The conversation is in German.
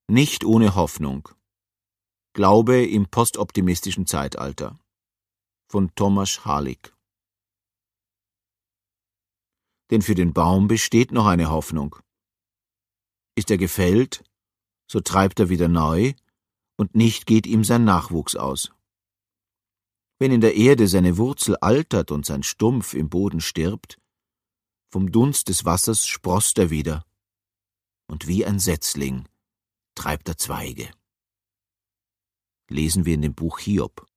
Nicht ohne Hoffnung. Glaube im postoptimistischen Zeitalter von Thomas Harlig. Denn für den Baum besteht noch eine Hoffnung. Ist er gefällt, so treibt er wieder neu, und nicht geht ihm sein Nachwuchs aus. Wenn in der Erde seine Wurzel altert und sein Stumpf im Boden stirbt, vom Dunst des Wassers sproßt er wieder, und wie ein Setzling treibt er Zweige. Lesen wir in dem Buch Hiob.